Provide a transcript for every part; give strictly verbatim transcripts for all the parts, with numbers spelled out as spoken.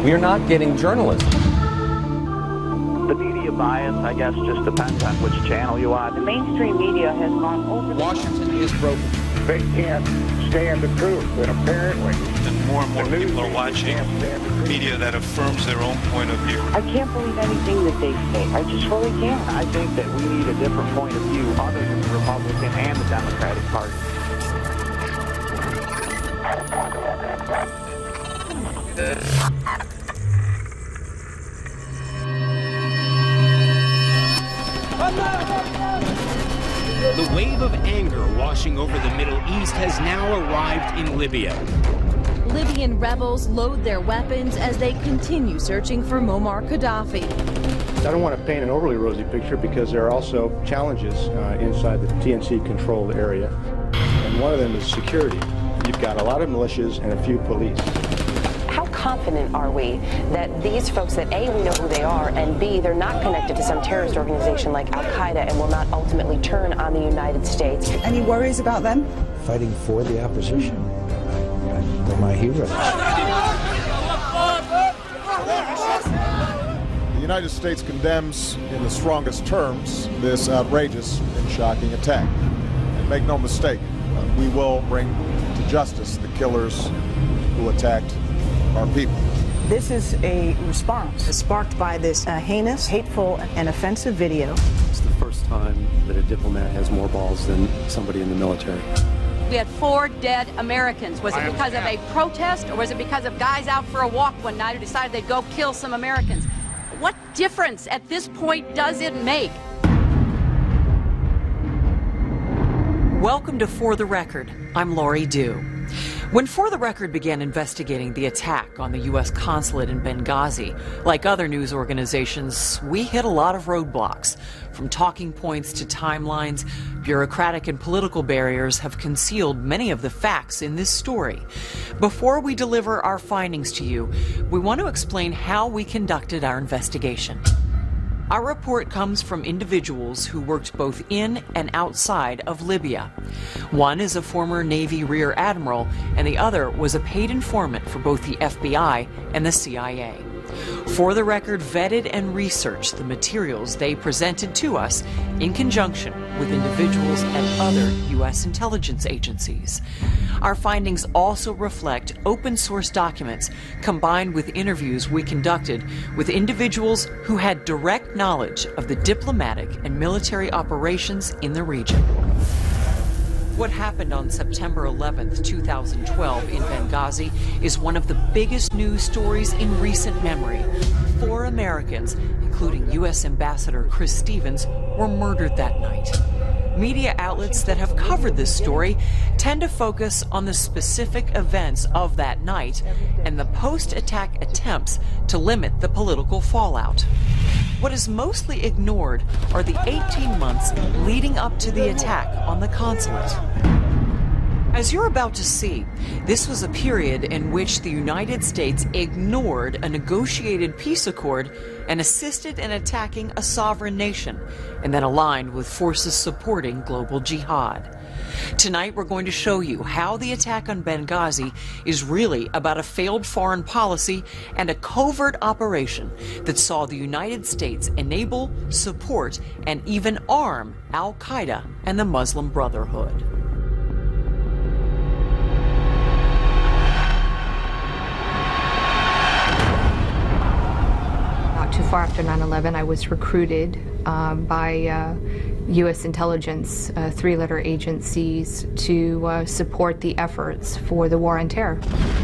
We are not getting journalism. The media bias, I guess, just depends on which channel you watch. The mainstream media has gone over. Washington is broken. They can't stand the truth, and apparently... And more and more people are watching media that affirms their own point of view. I can't believe anything that they say. I just really can't. I think that we need a different point of view other than the Republican and the Democratic Party. The wave of anger washing over the Middle East has now arrived in Libya. Libyan rebels load their weapons as they continue searching for Muammar Gaddafi. I don't want to paint an overly rosy picture because there are also challenges uh, inside the T N C-controlled area, and one of them is security. You've got a lot of militias and a few police. How confident are we that these folks, that A, we know who they are, and B, they're not connected to some terrorist organization like Al-Qaeda and will not ultimately turn on the United States? Any worries about them? Fighting for the opposition. They're my heroes. The United States condemns in the strongest terms this outrageous and shocking attack. And make no mistake, uh, we will bring to justice the killers who attacked our people. This is a response sparked by this uh, heinous, hateful, and offensive video. It's the first time that a diplomat has more balls than somebody in the military. We had four dead Americans. Was it because of a protest, or was it because of guys out for a walk one night who decided they'd go kill some Americans? What difference at this point does it make? Welcome to For the Record. I'm Laurie Dew. When For the Record began investigating the attack on the U S consulate in Benghazi, like other news organizations, we hit a lot of roadblocks. From talking points to timelines, bureaucratic and political barriers have concealed many of the facts in this story. Before we deliver our findings to you, we want to explain how we conducted our investigation. Our report comes from individuals who worked both in and outside of Libya. One is a former Navy Rear Admiral, and the other was a paid informant for both the F B I and the C I A. For the Record vetted and researched the materials they presented to us in conjunction with individuals at other U S intelligence agencies. Our findings also reflect open source documents combined with interviews we conducted with individuals who had direct knowledge of the diplomatic and military operations in the region. What happened on September eleventh, two thousand twelve in Benghazi is one of the biggest news stories in recent memory. Four Americans, including U S Ambassador Chris Stevens, were murdered that night. Media outlets that have covered this story tend to focus on the specific events of that night and the post-attack attempts to limit the political fallout. What is mostly ignored are the eighteen months leading up to the attack on the consulate. As you're about to see, this was a period in which the United States ignored a negotiated peace accord and assisted in attacking a sovereign nation, and then aligned with forces supporting global jihad. Tonight, we're going to show you how the attack on Benghazi is really about a failed foreign policy and a covert operation that saw the United States enable, support, and even arm Al-Qaeda and the Muslim Brotherhood. Too far after nine eleven, I was recruited um, by uh, U S intelligence, uh, three-letter agencies to uh, support the efforts for the war on terror.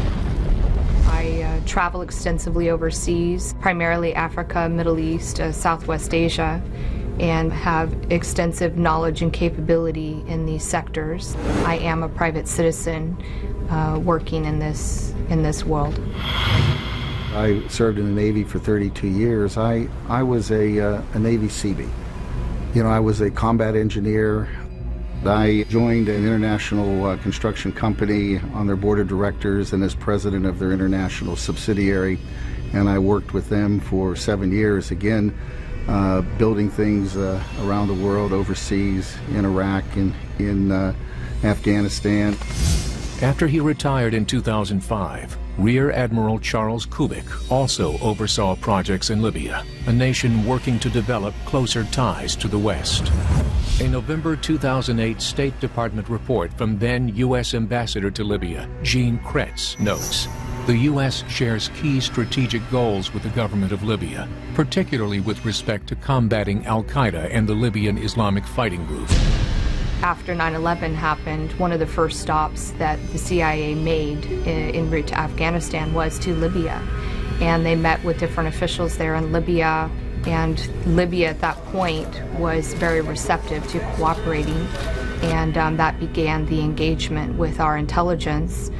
I uh, travel extensively overseas, primarily Africa, Middle East, uh, Southwest Asia, and have extensive knowledge and capability in these sectors. I am a private citizen uh, working in this, in this world. I served in the Navy for thirty-two years. I, I was a, uh, a Navy Seabee. You know, I was a combat engineer. I joined an international uh, construction company on their board of directors and as president of their international subsidiary. And I worked with them for seven years, again, uh, building things uh, around the world, overseas, in Iraq and in uh, Afghanistan. After he retired in two thousand five, Rear Admiral Charles Kubik also oversaw projects in Libya, a nation working to develop closer ties to the West. A November two thousand eight State Department report from then U S Ambassador to Libya, Gene Kretz, notes, the U S shares key strategic goals with the government of Libya, particularly with respect to combating al-Qaeda and the Libyan Islamic Fighting Group. After nine eleven happened, one of the first stops that the C I A made in, en route to Afghanistan was to Libya. And they met with different officials there in Libya, and Libya at that point was very receptive to cooperating, and um, that began the engagement with our intelligence.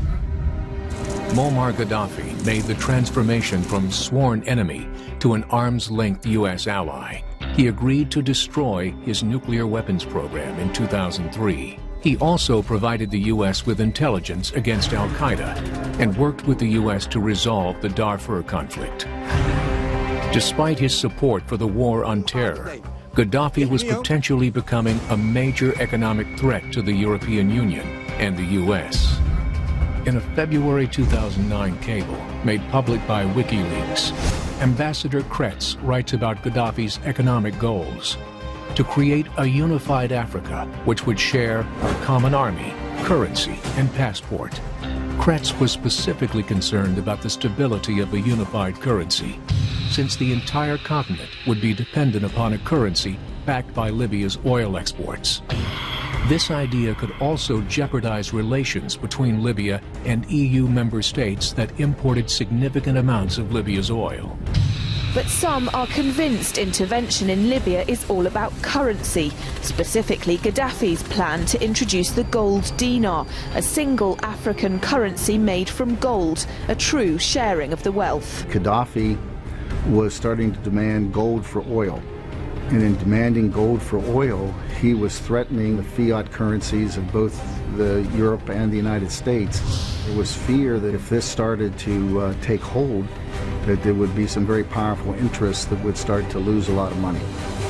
Muammar Gaddafi made the transformation from sworn enemy to an arm's-length U S ally. He agreed to destroy his nuclear weapons program in two thousand three. He also provided the U S with intelligence against al-Qaeda and worked with the U S to resolve the Darfur conflict. Despite his support for the war on terror, Gaddafi was potentially becoming a major economic threat to the European Union and the U S. In a February two thousand nine cable made public by WikiLeaks, Ambassador Kretz writes about Gaddafi's economic goals: to create a unified Africa which would share a common army, currency, and passport. Kretz was specifically concerned about the stability of a unified currency, since the entire continent would be dependent upon a currency backed by Libya's oil exports. This idea could also jeopardize relations between Libya and E U member states that imported significant amounts of Libya's oil. But some are convinced intervention in Libya is all about currency, specifically Gaddafi's plan to introduce the gold dinar, a single African currency made from gold, a true sharing of the wealth. Gaddafi was starting to demand gold for oil. And in demanding gold for oil, he was threatening the fiat currencies of both the Europe and the United States. There was fear that if this started to uh, take hold, that there would be some very powerful interests that would start to lose a lot of money.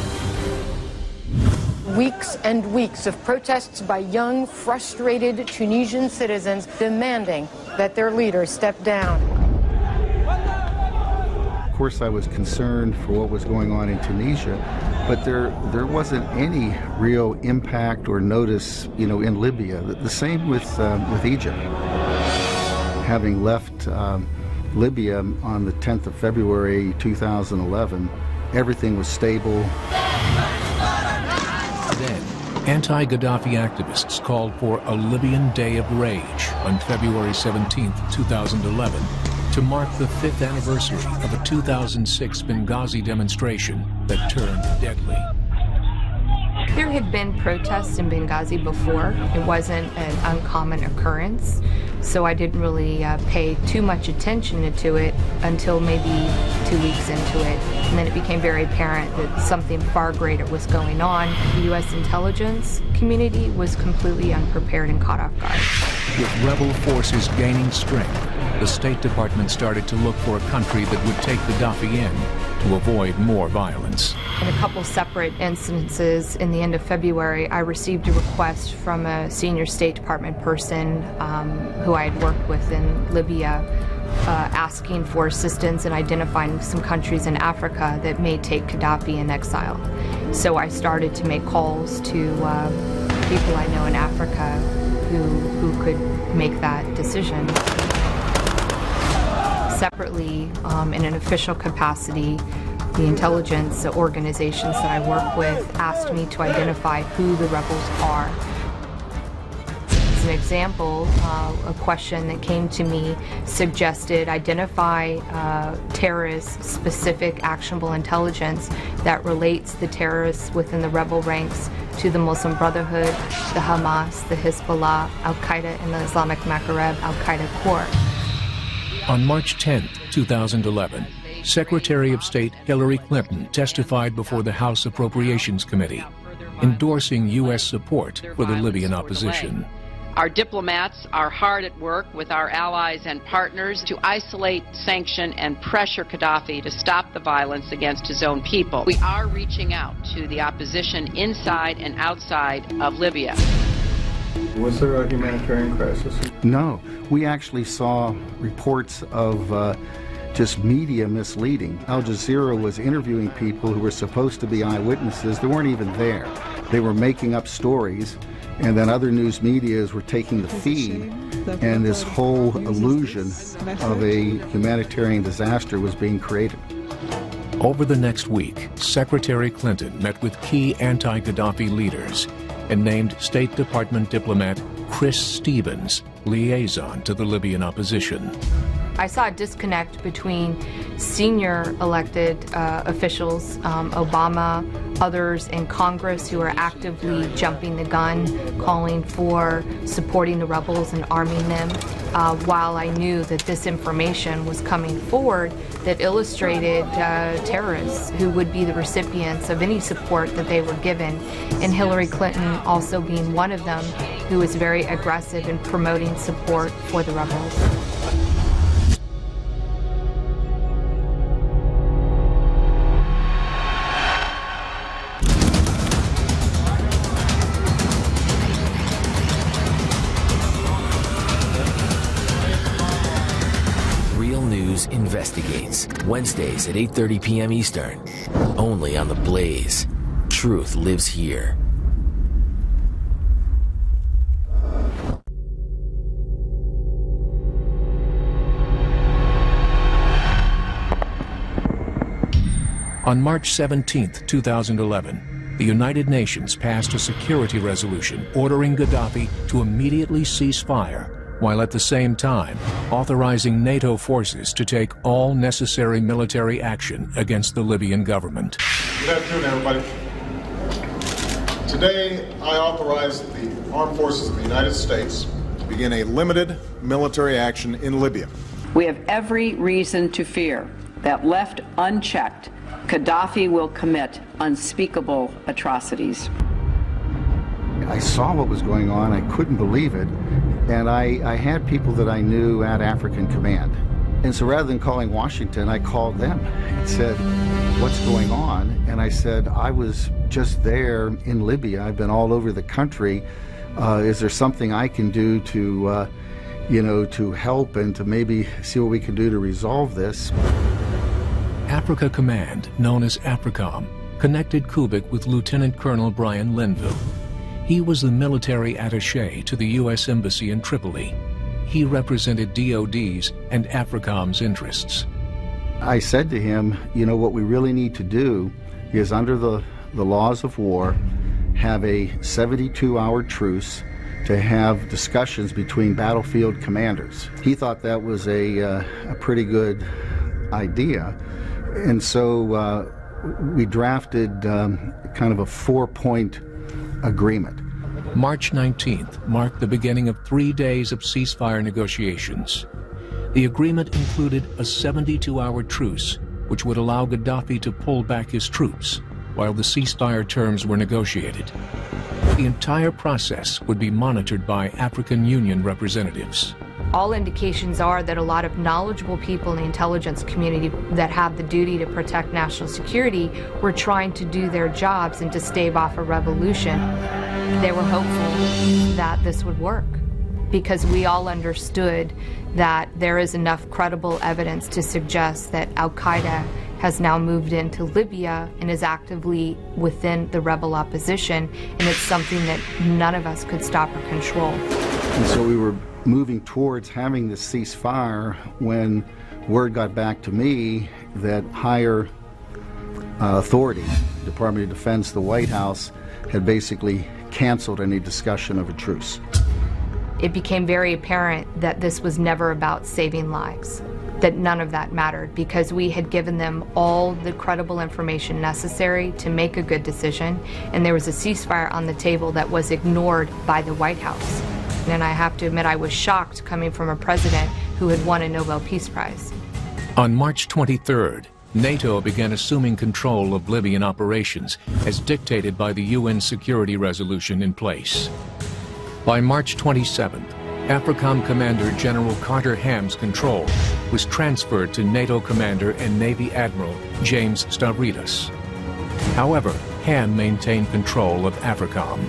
Weeks and weeks of protests by young, frustrated Tunisian citizens demanding that their leader step down. Of course, I was concerned for what was going on in Tunisia, but there there wasn't any real impact or notice, you know, in Libya. The, the same with uh, with Egypt. Having left um, Libya on the tenth of February two thousand eleven, everything was stable. Then, anti-Gaddafi activists called for a Libyan Day of Rage on February seventeenth, two thousand eleven. To mark the fifth anniversary of a two thousand six Benghazi demonstration that turned deadly. There had been protests in Benghazi before. It wasn't an uncommon occurrence, so I didn't really uh, pay too much attention to it until maybe two weeks into it. And then it became very apparent that something far greater was going on. The U S intelligence community was completely unprepared and caught off guard. With rebel forces gaining strength, the State Department started to look for a country that would take Gaddafi in to avoid more violence. In a couple separate instances, in the end of February, I received a request from a senior State Department person um, who I had worked with in Libya, uh, asking for assistance in identifying some countries in Africa that may take Gaddafi in exile. So I started to make calls to uh, people I know in Africa who, who could make that decision. Separately, um, in an official capacity, the intelligence organizations that I work with asked me to identify who the rebels are. As an example, uh, a question that came to me suggested identify uh, terrorists, specific actionable intelligence that relates the terrorists within the rebel ranks to the Muslim Brotherhood, the Hamas, the Hezbollah, Al-Qaeda, and the Islamic Maghreb Al-Qaeda Corps. On March tenth, two thousand eleven, Secretary of State Hillary Clinton testified before the House Appropriations Committee, endorsing U S support for the Libyan opposition. Our diplomats are hard at work with our allies and partners to isolate, sanction, and pressure Gaddafi to stop the violence against his own people. We are reaching out to the opposition inside and outside of Libya. Was there a humanitarian crisis? No. We actually saw reports of uh, just media misleading. Al Jazeera was interviewing people who were supposed to be eyewitnesses. They weren't even there. They were making up stories, and then other news medias were taking the feed, and this whole illusion of a humanitarian disaster was being created. Over the next week, Secretary Clinton met with key anti-Gaddafi leaders and named State Department diplomat Chris Stevens liaison to the Libyan opposition. I saw a disconnect between senior elected uh, officials, um, Obama, others in Congress who are actively jumping the gun, calling for supporting the rebels and arming them, uh, while I knew that this information was coming forward that illustrated uh, terrorists who would be the recipients of any support that they were given, and Hillary Clinton also being one of them, who was very aggressive in promoting support for the rebels. Investigates, Wednesdays at eight thirty p m Eastern, only on The Blaze. Truth lives here. On March seventeenth, two thousand eleven, the United Nations passed a security resolution ordering Gaddafi to immediately cease fire, while at the same time authorizing NATO forces to take all necessary military action against the Libyan government. Good afternoon, everybody. Today, I authorize the Armed Forces of the United States to begin a limited military action in Libya. We have every reason to fear that, left unchecked, Gaddafi will commit unspeakable atrocities. I saw what was going on. I couldn't believe it. And I, I had people that I knew at African Command. And so rather than calling Washington, I called them and said, what's going on? And I said, I was just there in Libya. I've been all over the country. Uh, is there something I can do to, uh, you know, to help and to maybe see what we can do to resolve this? Africa Command, known as AFRICOM, connected Kubik with Lieutenant Colonel Brian Linville. He was the military attaché to the U S Embassy in Tripoli. He represented D O D's and AFRICOM's interests. I said to him, you know, what we really need to do is, under the, the laws of war, have a seventy-two hour truce to have discussions between battlefield commanders. He thought that was a, uh, a pretty good idea. And so uh, we drafted um, kind of a four-point agreement. March nineteenth marked the beginning of three days of ceasefire negotiations. The agreement included a seventy-two hour truce, which would allow Gaddafi to pull back his troops while the ceasefire terms were negotiated. The entire process would be monitored by African Union representatives. All indications are that a lot of knowledgeable people in the intelligence community that have the duty to protect national security were trying to do their jobs and to stave off a revolution. They were hopeful that this would work, because we all understood that there is enough credible evidence to suggest that Al-Qaeda has now moved into Libya and is actively within the rebel opposition, and it's something that none of us could stop or control. And so we were moving towards having this ceasefire when word got back to me that higher uh, authority, Department of Defense, the White House, had basically canceled any discussion of a truce. It became very apparent that this was never about saving lives, that none of that mattered, because we had given them all the credible information necessary to make a good decision, and there was a ceasefire on the table that was ignored by the White House. And I have to admit, I was shocked coming from a president who had won a Nobel Peace Prize. On March twenty-third, NATO began assuming control of Libyan operations as dictated by the U N security resolution in place. By March twenty-seventh, AFRICOM Commander General Carter Ham's control was transferred to NATO Commander and Navy Admiral James Stavridis. However, Ham maintained control of AFRICOM.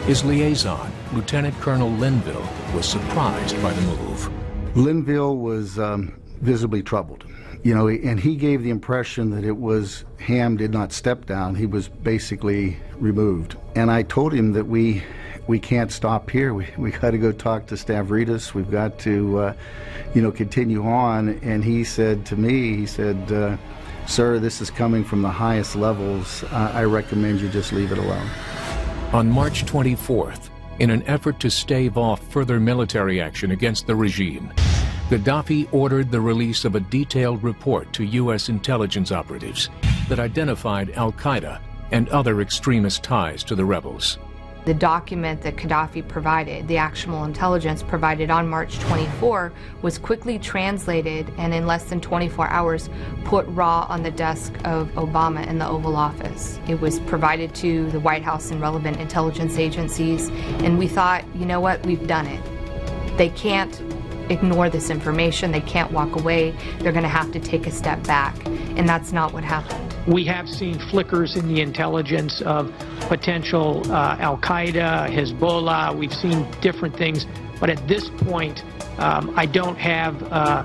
His liaison, Lieutenant Colonel Linville, was surprised by the move. Linville was um, visibly troubled, you know, and he gave the impression that it was Ham did not step down, he was basically removed. And I told him that we we can't stop here, we, we got to go talk to Stavridis, we've got to, uh, you know, continue on. And he said to me, he said, uh, sir, this is coming from the highest levels, uh, I recommend you just leave it alone. On March twenty-fourth, in an effort to stave off further military action against the regime, Gaddafi ordered the release of a detailed report to U S intelligence operatives that identified al-Qaeda and other extremist ties to the rebels. The document that Gaddafi provided, the actionable intelligence provided on March twenty-fourth, was quickly translated and in less than twenty-four hours put raw on the desk of Obama in the Oval Office. It was provided to the White House and relevant intelligence agencies, and we thought, you know what, we've done it. They can't ignore this information, they can't walk away, they're going to have to take a step back, and that's not what happened. We have seen flickers in the intelligence of potential uh, al-Qaeda, Hezbollah. We've seen different things. But at this point, um, I don't have uh,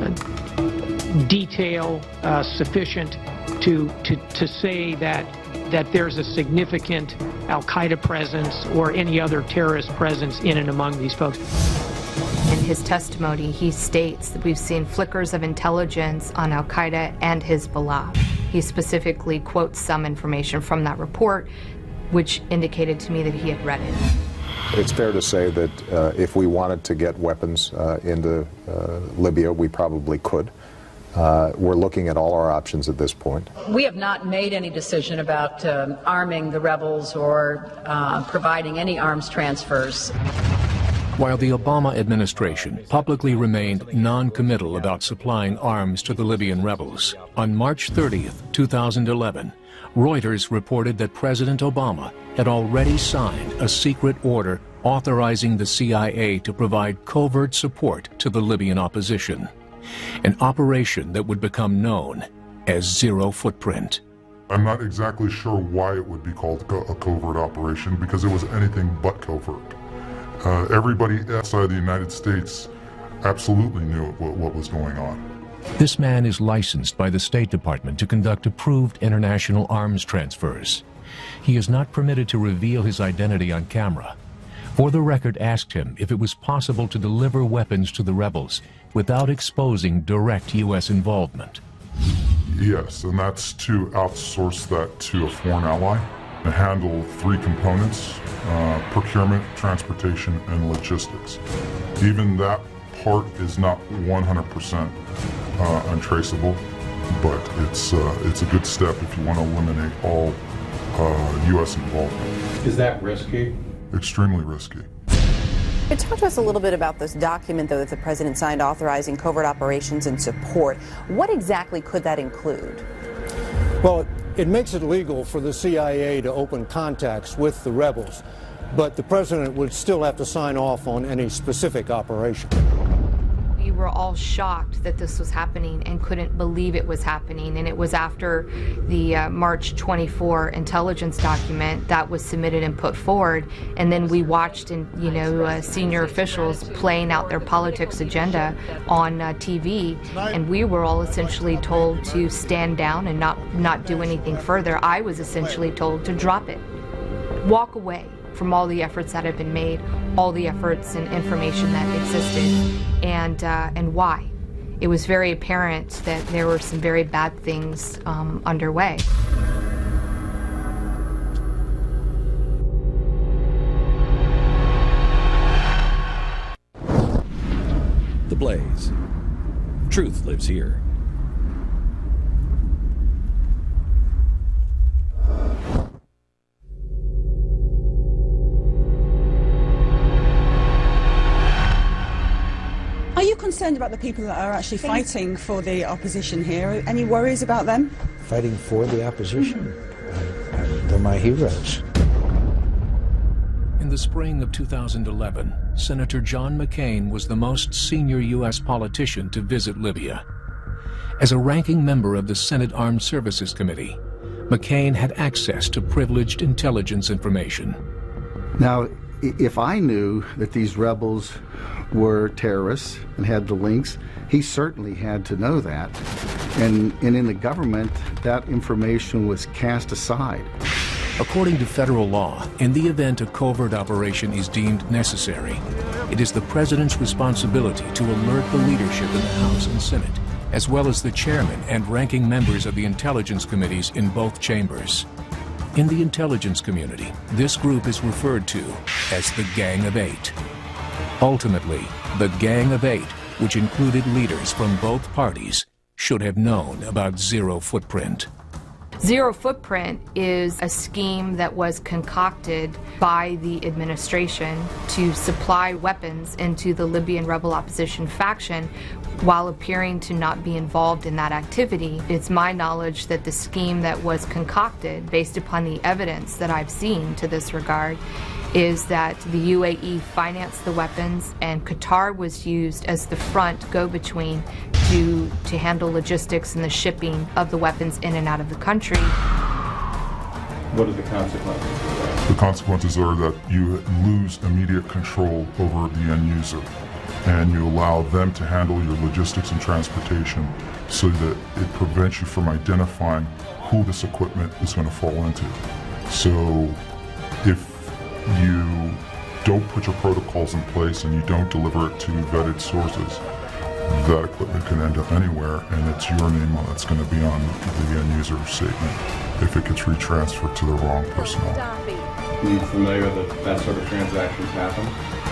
detail uh, sufficient to, to, to say that, that there's a significant al-Qaeda presence or any other terrorist presence in and among these folks. In his testimony, he states that we've seen flickers of intelligence on al-Qaeda and Hezbollah. He specifically quotes some information from that report, which indicated to me that he had read it. It's fair to say that uh, if we wanted to get weapons uh, into uh, Libya, we probably could. Uh, we're looking at all our options at this point. We have not made any decision about um, arming the rebels or uh, providing any arms transfers. While the Obama administration publicly remained non-committal about supplying arms to the Libyan rebels, on March thirtieth, two thousand eleven, Reuters reported that President Obama had already signed a secret order authorizing the C I A to provide covert support to the Libyan opposition, an operation that would become known as Zero Footprint. I'm not exactly sure why it would be called a covert operation, because it was anything but covert. Uh, everybody outside the United States absolutely knew what, what was going on. This man is licensed by the State Department to conduct approved international arms transfers. He is not permitted to reveal his identity on camera. For the Record asked him if it was possible to deliver weapons to the rebels without exposing direct U S involvement. Yes, and that's to outsource that to a foreign ally and handle three components: uh, procurement, transportation, and logistics. Even that part is not one hundred percent uh, untraceable, but it's uh, it's a good step if you want to eliminate all uh, U S involvement. Is that risky? Extremely risky. Talk to us a little bit about this document, though, that the president signed authorizing covert operations and support. What exactly could that include? Well, it makes it legal for the C I A to open contacts with the rebels, but the president would still have to sign off on any specific operation. We were all shocked that this was happening and couldn't believe it was happening. And it was after the uh, March twenty-fourth intelligence document that was submitted and put forward. And then we watched, and you know, uh, senior officials playing out their politics agenda on uh, T V. And we were all essentially told to stand down and not, not do anything further. I was essentially told to drop it, walk away from all the efforts that have been made, all the efforts and information that existed, and uh, and why. It was very apparent that there were some very bad things um, underway. The Blaze. Truth lives here. Are you concerned about the people that are actually fighting for the opposition here? Any worries about them? Fighting for the opposition? I, I, they're my heroes. In the spring of two thousand eleven, Senator John McCain was the most senior U S politician to visit Libya. As a ranking member of the Senate Armed Services Committee, McCain had access to privileged intelligence information. Now, if I knew that these rebels were terrorists and had the links, he certainly had to know that. And, and in the government, that information was cast aside. According to federal law, in the event a covert operation is deemed necessary, it is the president's responsibility to alert the leadership in the House and Senate, as well as the chairman and ranking members of the intelligence committees in both chambers. In the intelligence community, this group is referred to as the Gang of Eight. Ultimately, the Gang of Eight, which included leaders from both parties, should have known about Zero Footprint. Zero Footprint is a scheme that was concocted by the administration to supply weapons into the Libyan rebel opposition faction while appearing to not be involved in that activity. It's my knowledge that the scheme that was concocted, based upon the evidence that I've seen to this regard, is that the U A E financed the weapons and Qatar was used as the front go-between to, to handle logistics and the shipping of the weapons in and out of the country. What are the consequences? The consequences are that you lose immediate control over the end user, and you allow them to handle your logistics and transportation so that it prevents you from identifying who this equipment is going to fall into. So if you don't put your protocols in place and you don't deliver it to vetted sources, that equipment can end up anywhere, and it's your name that's going to be on the end user statement if it gets retransferred to the wrong personnel. Are you familiar that that sort of transactions happen?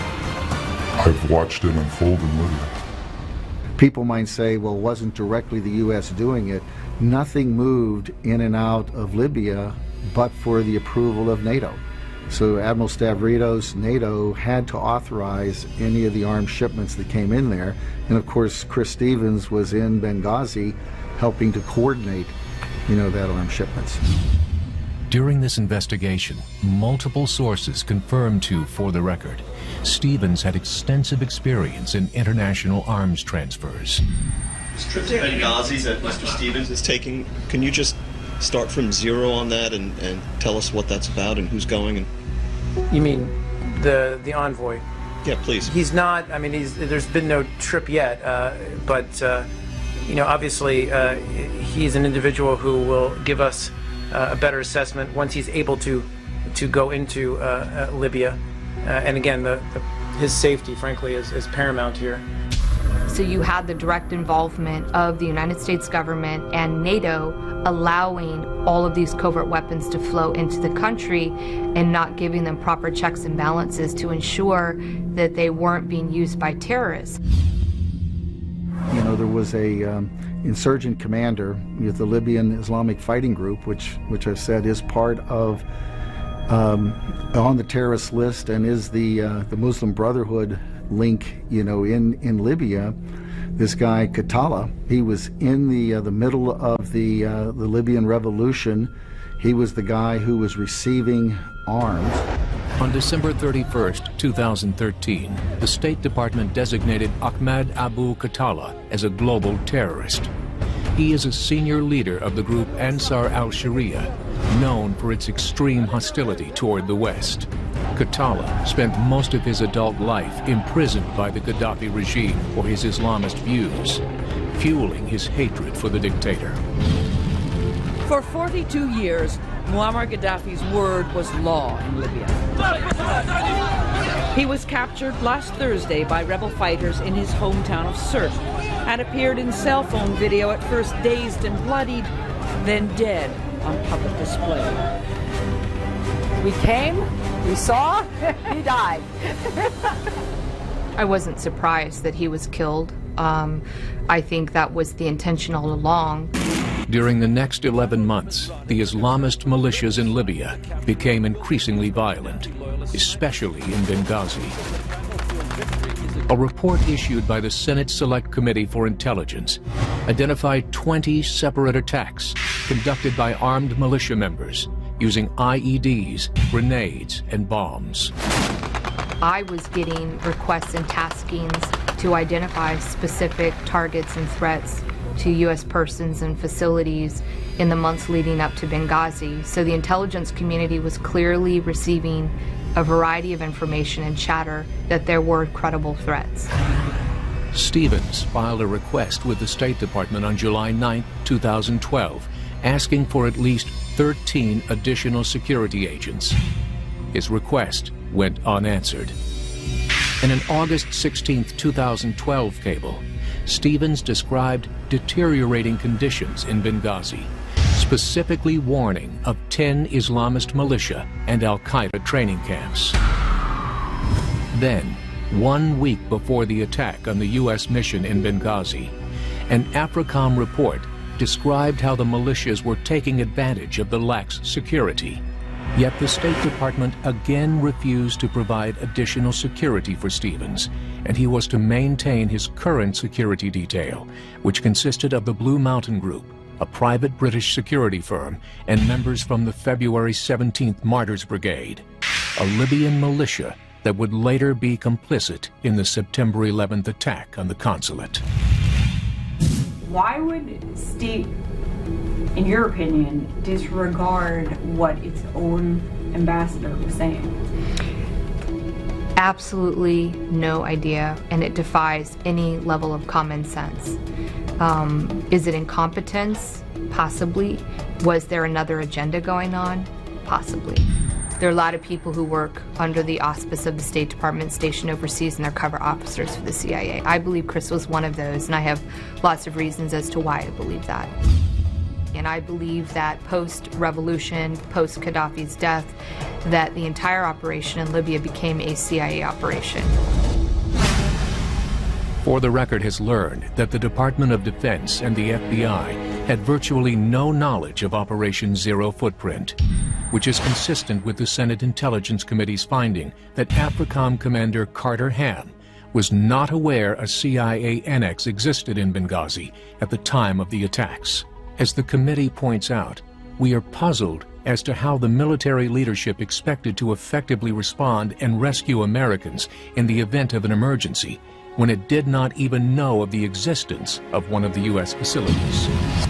I've watched it unfold in Libya. People might say, well, it wasn't directly the U S doing it. Nothing moved in and out of Libya but for the approval of NATO. So Admiral Stavridis, NATO, had to authorize any of the armed shipments that came in there. And of course, Chris Stevens was in Benghazi helping to coordinate, you know, that armed shipments. During this investigation, multiple sources confirmed to For the Record, Stevens had extensive experience in international arms transfers. This trip to Benghazi that Mister Stevens is taking, can you just start from zero on that and, and tell us what that's about and who's going? And You mean the the envoy? Yeah, please. He's not, I mean, he's, there's been no trip yet, uh, but, uh, you know, obviously uh, he's an individual who will give us uh, a better assessment once he's able to to go into uh, uh, Libya. Uh, and again, the, the, his safety, frankly, is, is paramount here. So you had the direct involvement of the United States government and NATO allowing all of these covert weapons to flow into the country and not giving them proper checks and balances to ensure that they weren't being used by terrorists. You know, there was a um, insurgent commander with the Libyan Islamic Fighting Group, which, which I've said is part of, um, on the terrorist list and is the, uh, the Muslim Brotherhood link, you know, in, in Libya. This guy, Katala, he was in the, uh, the middle of the, uh, the Libyan revolution. He was the guy who was receiving arms. On December thirty-first, two thousand thirteen, the State Department designated Ahmed Abu Katala as a global terrorist. He is a senior leader of the group Ansar al-Sharia, known for its extreme hostility toward the West. Katala spent most of his adult life imprisoned by the Gaddafi regime for his Islamist views, fueling his hatred for the dictator. For forty-two years, Muammar Gaddafi's word was law in Libya. He was captured last Thursday by rebel fighters in his hometown of Sirte and appeared in cell phone video, at first dazed and bloodied, then dead on public display. We came, we saw, he died. I wasn't surprised that he was killed. Um, I think that was the intention all along. During the next eleven months, the Islamist militias in Libya became increasingly violent, especially in Benghazi. A report issued by the Senate Select Committee for Intelligence identified twenty separate attacks conducted by armed militia members using I E Ds, grenades, and bombs. I was getting requests and taskings to identify specific targets and threats to U S persons and facilities in the months leading up to Benghazi. So the intelligence community was clearly receiving a variety of information and chatter that there were credible threats. Stevens filed a request with the State Department on July ninth, two thousand twelve, asking for at least thirteen additional security agents. His request went unanswered. In an August sixteenth, two thousand twelve cable, Stevens described deteriorating conditions in Benghazi, specifically warning of ten Islamist militia and al-Qaeda training camps. Then, one week before the attack on the U S mission in Benghazi, an AFRICOM report described how the militias were taking advantage of the lax security. Yet the State Department again refused to provide additional security for Stevens, and he was to maintain his current security detail, which consisted of the Blue Mountain Group, a private British security firm, and members from the February seventeenth Martyrs Brigade, a Libyan militia that would later be complicit in the September eleventh attack on the consulate. Why would Steve, in your opinion, disregard what its own ambassador was saying? Absolutely no idea, and it defies any level of common sense. Um, is it incompetence? Possibly. Was there another agenda going on? Possibly. There are a lot of people who work under the auspice of the State Department stationed overseas, and they're cover officers for the C I A. I believe Chris was one of those, and I have lots of reasons as to why I believe that. And I believe that post-revolution, post-Gaddafi's death, that the entire operation in Libya became a C I A operation. For the Record has learned that the Department of Defense and the F B I had virtually no knowledge of Operation Zero Footprint, which is consistent with the Senate Intelligence Committee's finding that AFRICOM Commander Carter Ham was not aware a C I A annex existed in Benghazi at the time of the attacks. As the committee points out, we are puzzled as to how the military leadership expected to effectively respond and rescue Americans in the event of an emergency when it did not even know of the existence of one of the U S facilities.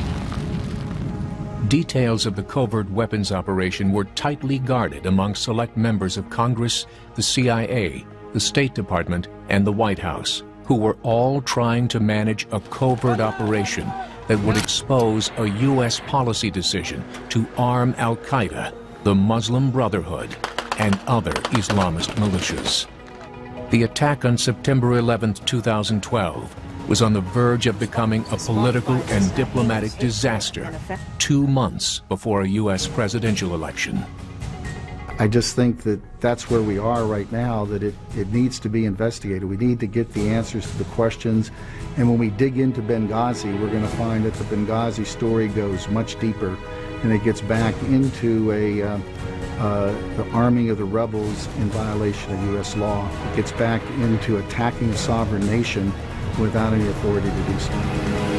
Details of the covert weapons operation were tightly guarded among select members of Congress, the C I A, the State Department, and the White House, who were all trying to manage a covert operation that would expose a U S policy decision to arm al-Qaeda, the Muslim Brotherhood, and other Islamist militias. The attack on September eleventh, two thousand twelve was on the verge of becoming a political and diplomatic disaster two months before a U S presidential election. I just think that that's where we are right now, that it, it needs to be investigated. We need to get the answers to the questions, and when we dig into Benghazi, we're going to find that the Benghazi story goes much deeper, and it gets back into a uh, uh, the arming of the rebels in violation of U S law. It gets back into attacking a sovereign nation without any authority to do so.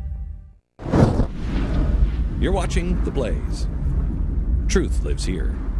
You're watching The Blaze. Truth lives here.